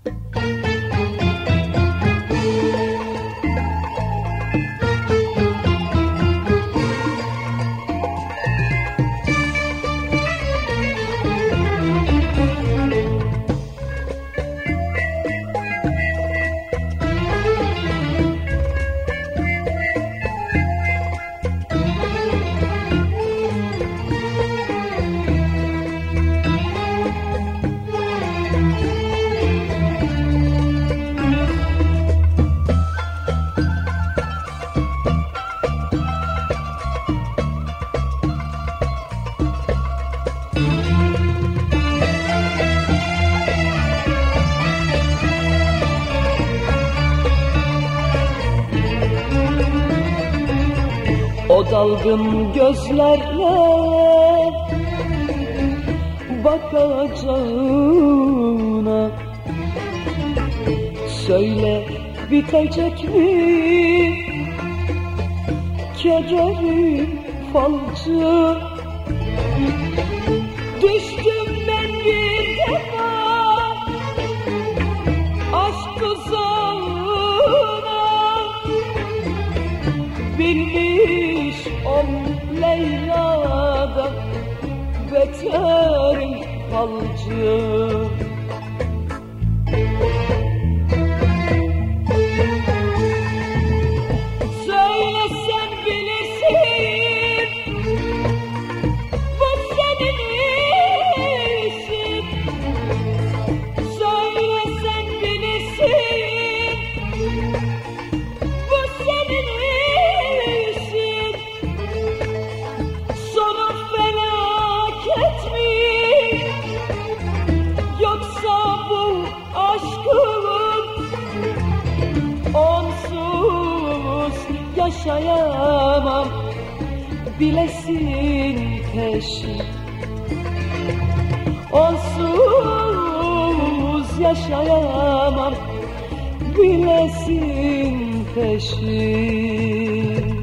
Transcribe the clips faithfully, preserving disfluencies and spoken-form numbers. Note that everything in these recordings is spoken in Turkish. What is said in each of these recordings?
O dalgın gözlerle bakacağına söyle, bitecek mi kederim falcı? Düştüm ben bir defa aşk tuzağına, bilmiş ol Leyla'dan beterim falcı. Söylesen bilirsin, bu senin işin. Söylesen bilirsin, bu senin işin. Sonu felaket mi, yoksa bu aşkın onsuz yaşayamam bilesin peşin. Onsuz yaşayamam bilesin peşin.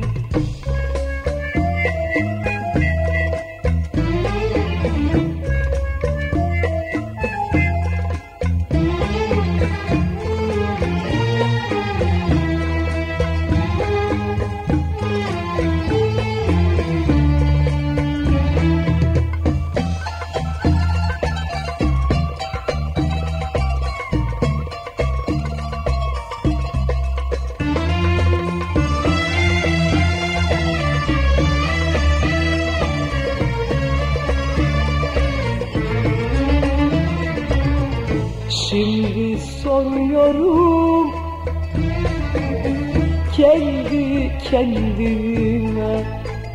Şimdi soruyorum kendi kendime,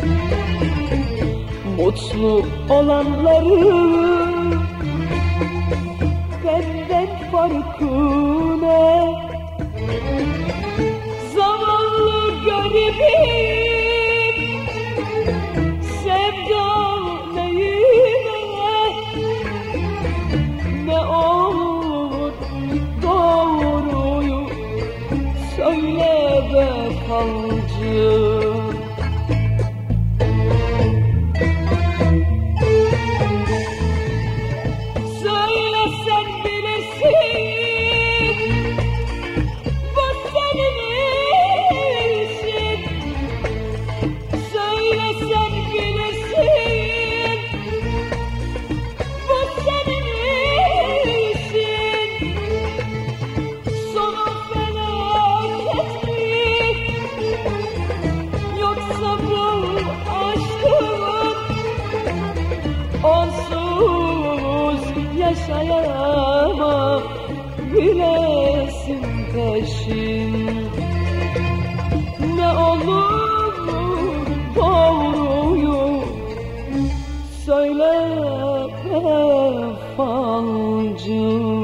mutlu olanları benden farkı ne? Zavallı garibim, sevda neyime, ne olur doğruyu söyle be falcı. Söylesen bilirsin, bu senin işin. Söylesen bilirsin, bu senin işin. Sonu felaket mi, yoksa bu aşkın onsuz yaşayamam bilesin peşin. Ne olur doğruyu söyle be falcı.